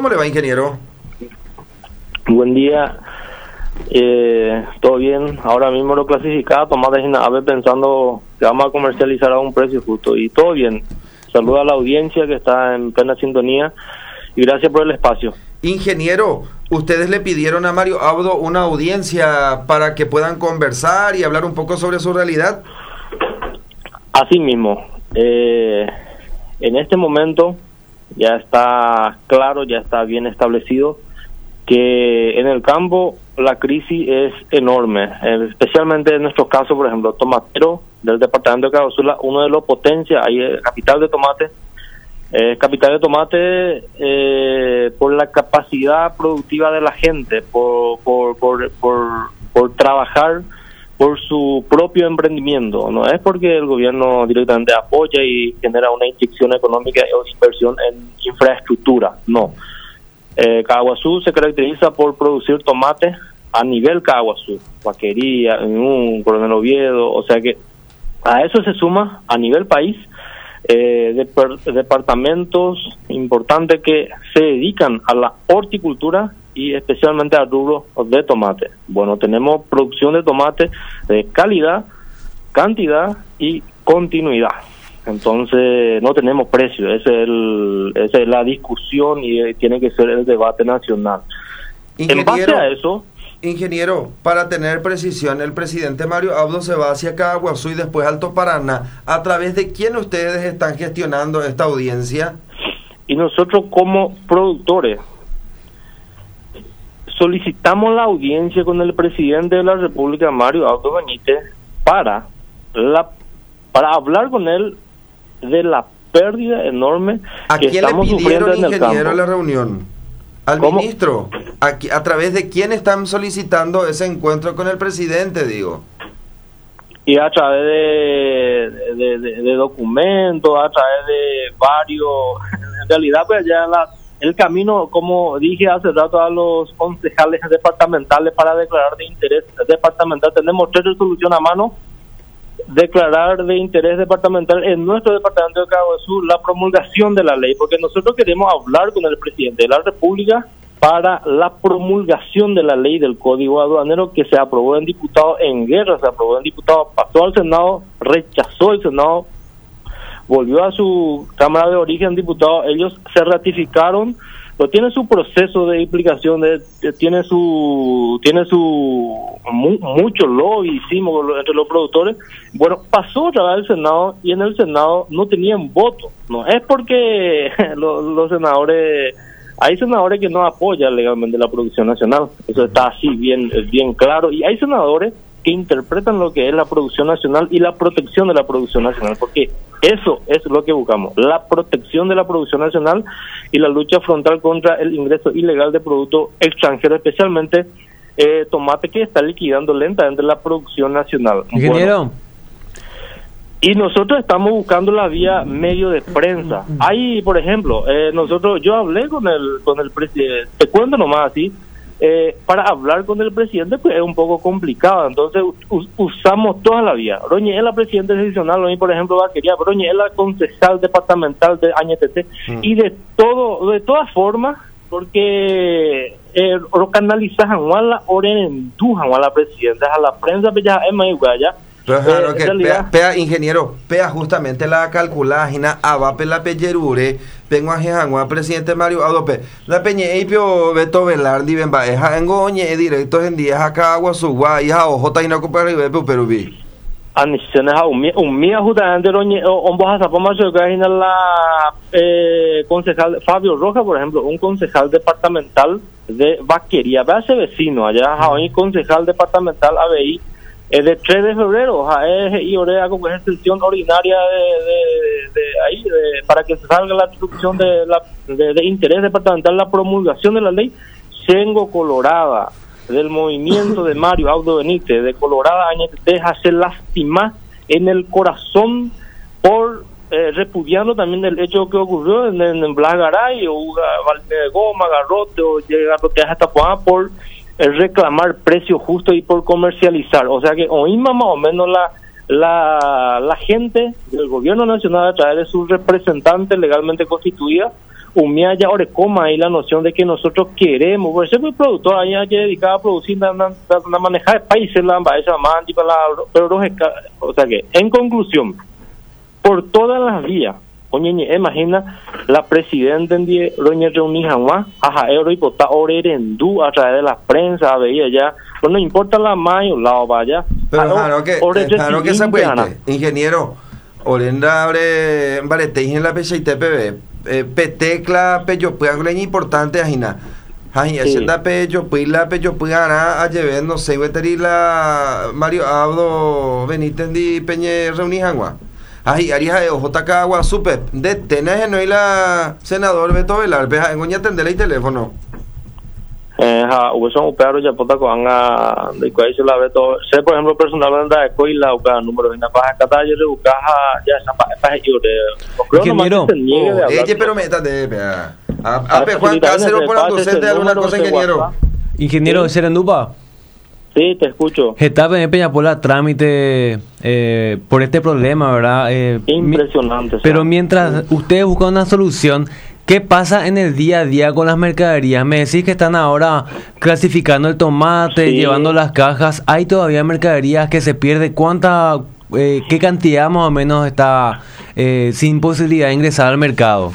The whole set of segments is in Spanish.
¿Cómo le va, ingeniero? Buen día. Todo bien. Ahora mismo lo clasificaba tomates sin ave pensando que vamos a comercializar a un precio justo. Y todo bien. Saluda a la audiencia que está en plena sintonía y gracias por el espacio. Ingeniero, ustedes le pidieron a Mario Abdo una audiencia para que puedan conversar y hablar un poco sobre su realidad. Así mismo. En este momento ya está claro, ya está bien establecido que en el campo la crisis es enorme, especialmente en nuestro caso, por ejemplo, tomatero del departamento de Cabazula, uno de los potencias, ahí es capital de tomate, por la capacidad productiva de la gente, por trabajar por su propio emprendimiento. No es porque el gobierno directamente apoya y genera una inyección económica o inversión en infraestructura, no. Caguazú se caracteriza por producir tomate a nivel Caguazú, Vaquería, Coronel Oviedo, o sea que a eso se suma a nivel país departamentos importantes que se dedican a la horticultura y especialmente al rubro de tomate. Bueno, tenemos producción de tomate de calidad, cantidad y continuidad. Entonces no tenemos precio, esa es la discusión y tiene que ser el debate nacional. En base a eso... Ingeniero, para tener precisión, el presidente Mario Abdo se va hacia Caguazú y después Alto Paraná. ¿A través de quién ustedes están gestionando esta audiencia? Y nosotros como productores solicitamos la audiencia con el presidente de la República, Mario Abdo Benítez, para hablar con él de la pérdida enorme que estamos sufriendo en el campo. ¿A quién le pidieron, ingeniero, la reunión? ¿Al ministro? ¿A través de quién están solicitando ese encuentro con el presidente, digo? Y a través de documentos, a través de varios... En realidad, pues ya el camino, como dije hace rato a los concejales departamentales para declarar de interés departamental, tenemos 3 resoluciones a mano. Declarar de interés departamental en nuestro departamento de Caguazú la promulgación de la ley, porque nosotros queremos hablar con el presidente de la República para la promulgación de la ley del Código Aduanero que se aprobó en diputados en guerra, se aprobó en diputados, pasó al Senado, rechazó el Senado, volvió a su Cámara de Origen diputados, ellos se ratificaron, pero tiene su proceso de implicación, tiene su mucho lobby hicimos entre los productores. Bueno, pasó otra vez al Senado y en el Senado no tenían voto. No es porque los senadores, hay senadores que no apoyan legalmente la producción nacional, eso está así bien claro, y hay senadores que interpretan lo que es la producción nacional y la protección de la producción nacional, porque eso es lo que buscamos, la protección de la producción nacional y la lucha frontal contra el ingreso ilegal de productos extranjeros, especialmente tomate que está liquidando lentamente la producción nacional. Ingeniero. Bueno, y nosotros estamos buscando la vía medio de prensa. Ahí, por ejemplo, yo hablé con el presidente, te cuento nomás así, para hablar con el presidente pues es un poco complicado, entonces usamos toda la vía. Roñe es la presidenta seccional, Roñe por ejemplo Vaquería, Roñe es la concejal departamental de Añetete, y de todas formas, porque canalizan a la orenendujan a la presidenta, a la prensa, pues ya es más igual ya. Claro que ingeniero, justamente la calculagina abape la pellerure, vengo a Jejangua, presidente Mario Adope, la peñe eipio Beto Velardi, benbaeja, engoñe directos en días acá Aguasugua, y a ojota y no compare Perubí. Anicenes a un mía justamente vos a zapoma se imagina la concejal Fabio Roja, por ejemplo, un concejal departamental de Vaquería, ve a ese vecino allá, un concejal departamental ABI, de 3 de febrero, y orea como extensión ordinaria para que se salga la instrucción de interés departamental, la promulgación de la ley. Sengo Colorada, del movimiento de Mario Abdo Benítez, de Colorada, hace lastimar en el corazón por repudiando también el hecho que ocurrió en Blagaray, o Goma, Garrote, o Garrote hasta por reclamar precio justo y por comercializar. O sea que oímos más o menos la gente del gobierno nacional a través de sus representantes legalmente constituidas Umia ya ahora coma ahí la noción de que nosotros queremos, por eso el productor ahí hay que dedicar a producir, a manejar países, pero o sea que, en conclusión, por todas las vías, oye, imagina la presidenta en die roña reunija ajá, euro y pota orerendú a través de la prensa, veía ya, pues no importa la mayo, la vaya, pero claro que se puede, ingeniero, orenda abre barete en la PCTPB, petecla peyo puede importante ajina. Ay, hacienda peyo pila peyo puede a llevar no sé, veterila Mario Abdo Benítez di Peñe reunijangua. Ay, haría de OJK agua super de tener no y la senador Beto Velar, peja en goña atender el teléfono. Son pero ya puta con de cuál se la Beto, sé por ejemplo personalmente de coila o cada número en la baja calle de buscar ya esa para yo de ingeniero. Pero meta de Juan Cáceres por docente de alguna cosa ingeniero. Ingeniero Serendupa. Sí, te escucho. Getafe en Peñapola trámite por este problema, ¿verdad? Impresionante. Pero mientras ustedes buscan una solución, ¿qué pasa en el día a día con las mercaderías? Me decís que están ahora clasificando el tomate, llevando las cajas. ¿Hay todavía mercaderías que se pierde? ¿Qué cantidad más o menos está sin posibilidad de ingresar al mercado?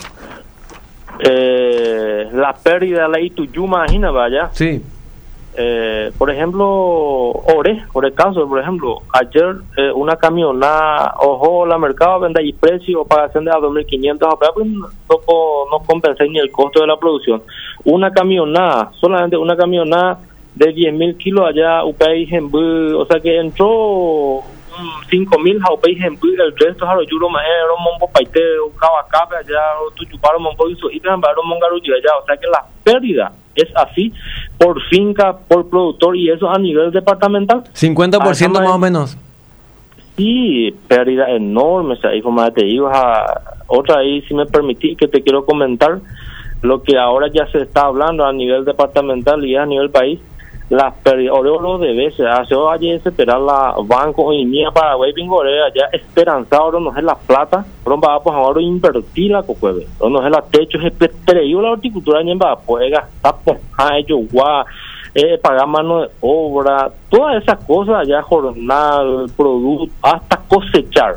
La pérdida la Ituyuma, imagina, vaya. Sí. Por ejemplo, por el caso, por ejemplo, ayer una camionada, ojo, la mercado vende y precio o pagación de a 2.500, pues no compensé ni el costo de la producción. Una camionada, solamente una camionada de 10.000 kilos allá, o sea que entró 5.000 el resto jaro yuro maero mombo paite ukawacape allá tu chuparo mombo hizo y también mongaru allá, o sea que la pérdida es así por finca, por productor y eso a nivel departamental 50% más o menos. Sí, pérdida enorme, o sea, ahí como te digo, otra ahí si me permitís que te quiero comentar lo que ahora ya se está hablando a nivel departamental y a nivel país. Las pérdidas, oro de veces, hace ayer se esperar la banco y mía Paraguay pingorea ya esperanzado, no es la plata, pero va pues ahora invertir la cocueve, no es la techo, es petreo la horticultura en va pues gastar por ellos pagar mano de obra, todas esas cosas allá, jornal, producto, hasta cosechar,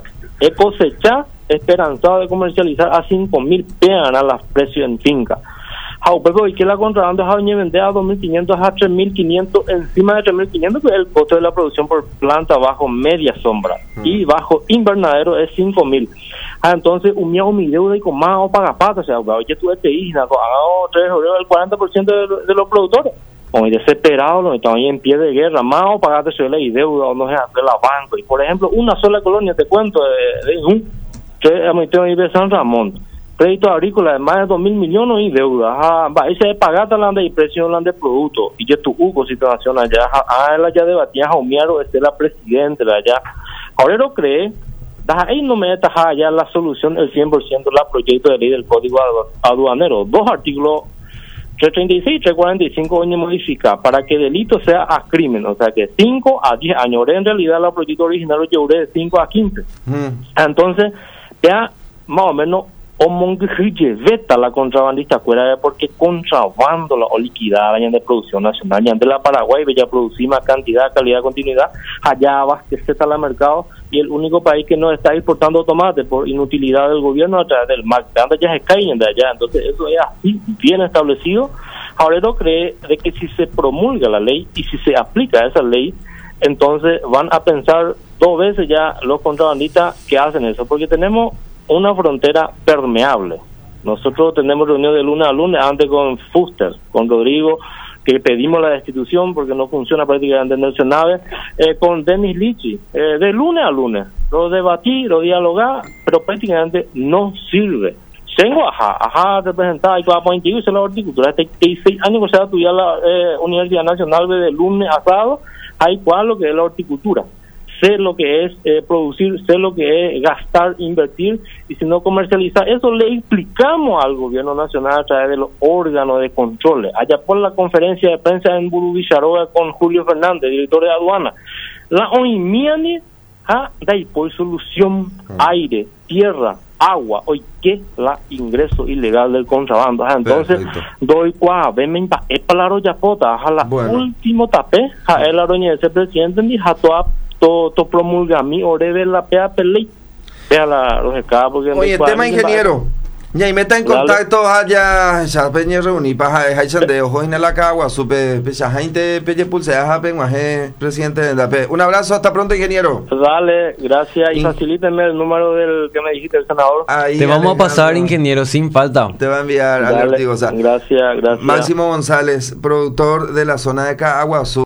esperanzado de comercializar a 5.000 pegan a los precios en finca. Y que la contrabando vende a 2.500 a 3.500, encima de 3.500, que el costo de la producción por planta bajo media sombra y bajo invernadero es 5.000. Entonces, un deuda y con más o paga pata, o sea, oye, tú te dices, el 40% de los productores. Muy desesperado, no están ahí en pie de guerra, más o pagarte suele y deuda o no se hace la banco. Y por ejemplo, una sola colonia, te cuento, que emitió ahí de San Ramón. Crédito agrícola de más de 2.000 millones y deuda. Ese es pagar y precio de producto. Y ya tu situación allá. La ya debatía Jaumiaro, la presidente de allá. Ahora no cree, ahí no me está allá la solución, el 100% la proyecto de ley del Código Aduanero. 2 artículos, 336 y 345 hoy modifica para que delito sea a crimen. O sea que 5 a 10 años. En realidad la proyecto original lo llevó de 5 a 15. Entonces, ya más o menos veta la contrabandista fuera porque contrabando la liquidada de producción nacional y de la Paraguay ya producir más cantidad, calidad, continuidad, allá abastecer al mercado y el único país que no está exportando tomate por inutilidad del gobierno a través del MAC, ya se caen de allá, entonces eso es así bien establecido. Ahora no cree de que si se promulga la ley y si se aplica esa ley, entonces van a pensar 2 veces ya los contrabandistas que hacen eso, porque tenemos una frontera permeable. Nosotros tenemos reunión de lunes a lunes, antes con Fuster, con Rodrigo, que pedimos la destitución porque no funciona prácticamente en el nave, con Denis Lichi, de lunes a lunes, lo debatí, lo dialogar, pero prácticamente no sirve. Tengo representada y para y se la horticultura, 36 años que se ha estudiado la Universidad Nacional de lunes a sábado, hay cual lo que es la horticultura. Sé lo que es producir, sé lo que es gastar, invertir, y si no comercializar, eso le explicamos al gobierno nacional a través de los órganos de control. Allá por la conferencia de prensa en Burubicharoa con Julio Fernández, director de aduana, la OIMIANI da por solución, aire, tierra, agua, hoy que la ingreso ilegal del contrabando. Entonces, doy cuá, ven me para la roya pota, a la último tapé, a el aroña ese presidente ni a to promulga mi ore de la pea pelei. Vea los escapos. Oye, tema ingeniero. Ya, y meta en contacto allá, ya peñe reuní para hay sendeo, hoy en la cagua, supe, ya gente peñe pulsea, presidente de la P. Un abrazo, hasta pronto, ingeniero. Dale, gracias, y facilíteme el número del que me dijiste, el senador. Ahí, te vamos a pasar, ingeniero, sin falta. Te va a enviar a Gracias. Máximo González, productor de la zona de Caguazú.